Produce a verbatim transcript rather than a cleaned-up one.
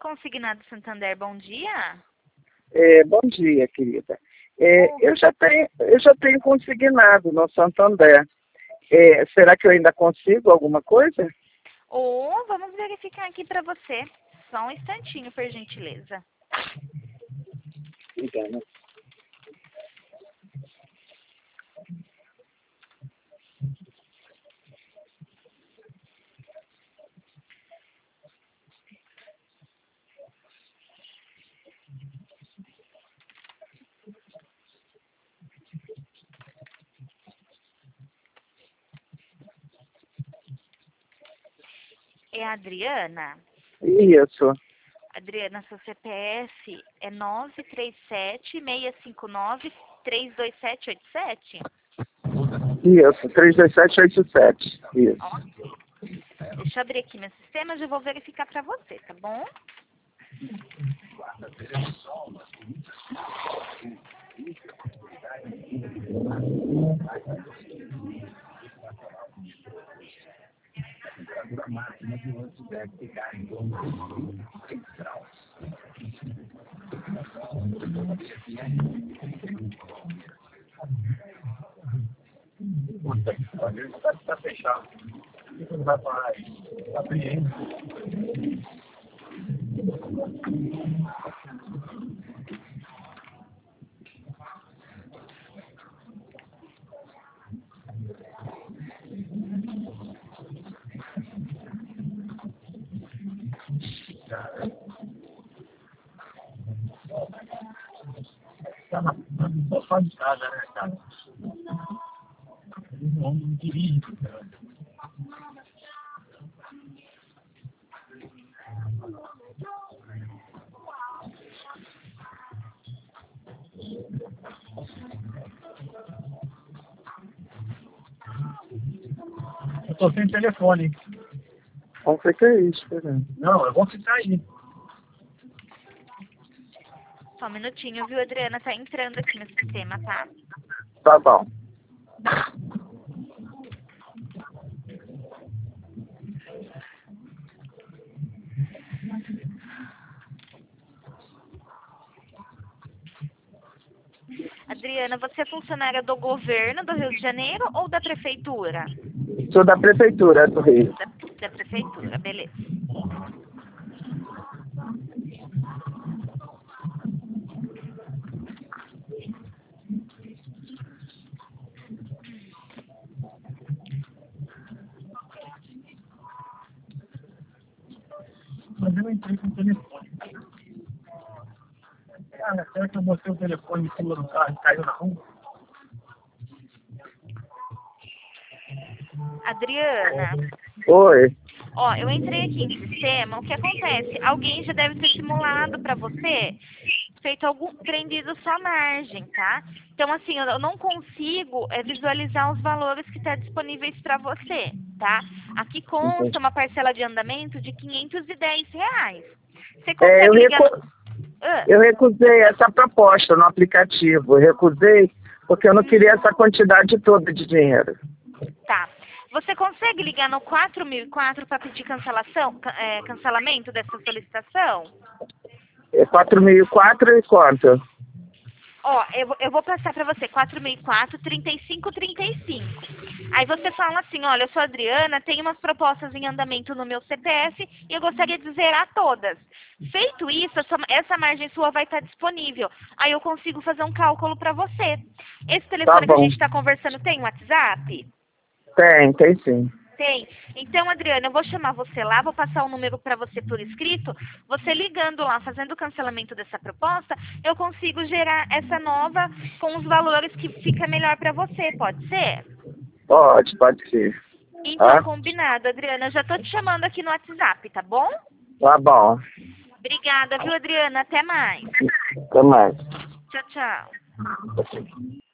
Consignado Santander, bom dia. É, bom dia, querida. É, eu, já tenho, eu já tenho consignado no Santander. É, será que eu ainda consigo alguma coisa? Ou vamos verificar aqui para você. Só um instantinho, por gentileza. Obrigada. É a Adriana? Isso, Adriana, seu C P F é nove três sete, seis cinco nove, três dois sete oito sete? isso, três dois sete oito sete. Isso. Ok. Deixa eu abrir aqui meu sistema, já vou verificar para você, tá bom? Está fechado. Não vai parar aí. Está abrindo. Está na sofá de casa, né, cara? Não, não dirige, cara. Eu tô sem telefone. Como foi que é isso, cara? Não, eu vou ficar aí. Só um minutinho, viu, Adriana? Tá entrando aqui no sistema, tá? Tá bom. Adriana, você é funcionária do governo do Rio de Janeiro ou da prefeitura? Sou da Prefeitura do Rio. Da, da prefeitura, beleza. Mas eu entrei com o telefone. Cara, será que eu botei o telefone em cima do carro e caiu na rua? Adriana, Oi. ó, eu entrei aqui em sistema, o que acontece? Alguém já deve ter simulado para você, feito algum, prendido sua margem, tá? Então, assim, eu eu não consigo é, visualizar os valores que estão disponíveis para você, tá? Aqui consta uma parcela de andamento de quinhentos e dez reais. Você É, eu, consegue ligar recu... no... Ah, eu recusei essa proposta no aplicativo. Eu recusei porque eu não queria essa quantidade toda de dinheiro. tá. Você consegue ligar no quatro mil e quatro para pedir cancelação, ca- é, cancelamento dessa solicitação? É quatro mil e quatro e quanto? Ó, eu, vou- eu vou passar para você quatro mil e quatro, trinta e cinco, trinta e cinco. Aí você fala assim, olha, eu sou a Adriana, tenho umas propostas em andamento no meu C P F e eu gostaria de zerar todas. Feito isso, essa, essa margem sua vai estar disponível. Aí eu consigo fazer um cálculo para você. Esse Tá telefone que a bom. gente está conversando tem WhatsApp? Tem, tem sim. Tem. Então, Adriana, eu vou chamar você lá, vou passar o número para você por escrito. Você ligando lá, fazendo o cancelamento dessa proposta, eu consigo gerar essa nova com os valores que fica melhor para você, pode ser? Pode, pode ser. Então, Tá? combinado, Adriana. Eu já tô te chamando aqui no WhatsApp, tá bom? Tá bom. Obrigada, viu, Adriana? Até mais. Até mais. Tchau, tchau.